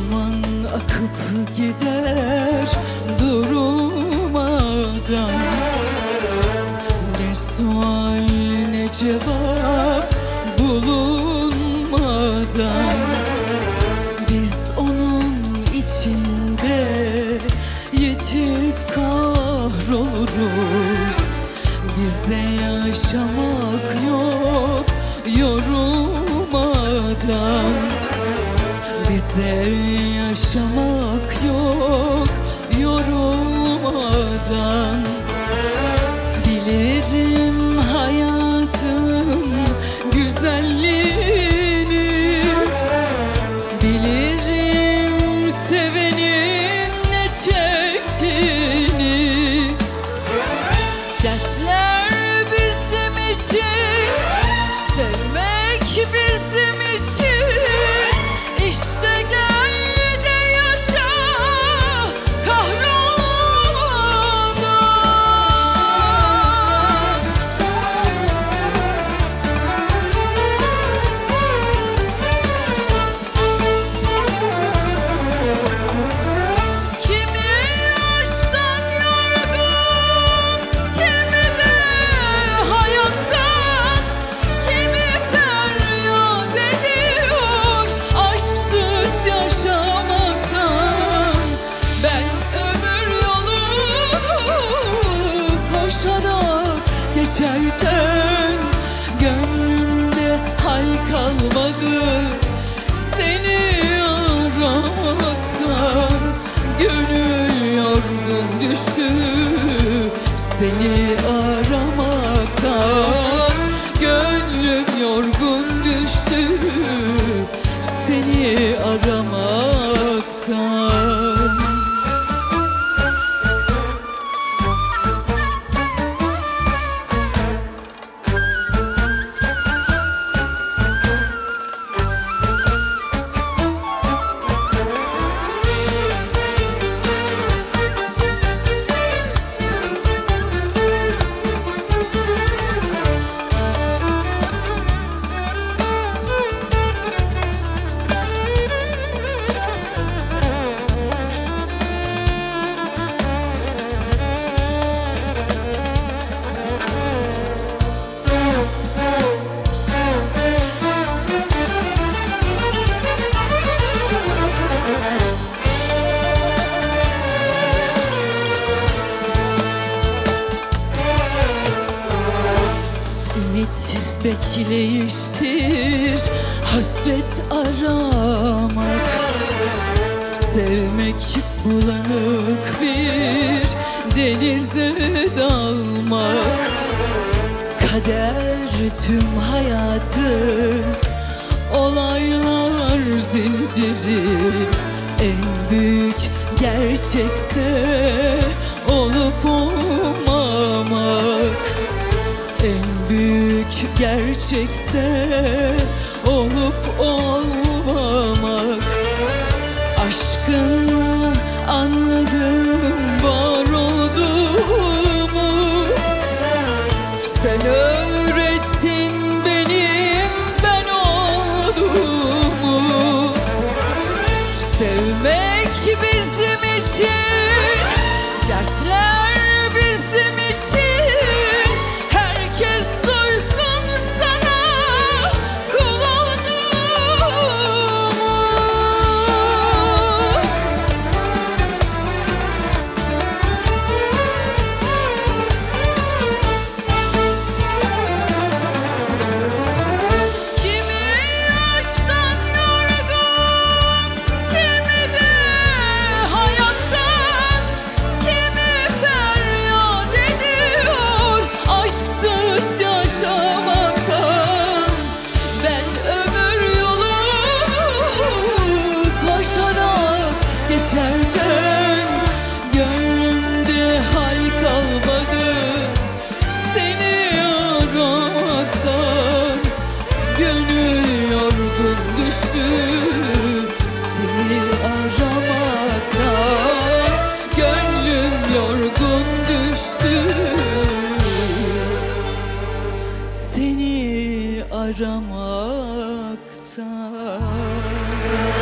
Zaman akıp gider durmadan, ne sual ne cevap bulunmadan, biz onun içinde yetip kahroluruz. Bize yaşamak yok yorulmadan, bize yaşamak yok yorulmadan. Bilirim hayatın güzelliğini, bilirim sevenin ne çektiğini. Dertler bizim için, sevmek bizim için. İşte gel de yaşa kahrolmadan. Kimi aşktan yorgun, kimi de hayattan, kimi feryat ediyor aşksız yaşamaktan. Ben ömür yolunu koşarak geçerken, gönlümde hal kalmadı seni aramaktan. Gönül yorgun düştü seni aramaktan. Gönlüm yorgun düştü seni aramaktan. Ümit bekleyiştir, hasret aramak. Sevmek bulanık bir denize dalmak. Kader tüm hayatın olaylar zinciri. En büyük gerçekse olup olmamak. En büyük gerçekse olup olmamak. Aşkınla anladım var olduğumu. Sen öğrettin benim ben olduğumu. Sevmek bizim için, dertler bizim için. Herkes duysun sana kul olduğumu. Kimi aşktan yorgun, kimi de hayattan, kimi feryat ediyor aşksız yaşamaktan. Ben ömür yolunu koşarak geçerken, gönlümde hal kalmadı seni aramaktan. Gönül yorgun düştü seni aramaktan. Gönlüm yorgun düştü seni aramaktan.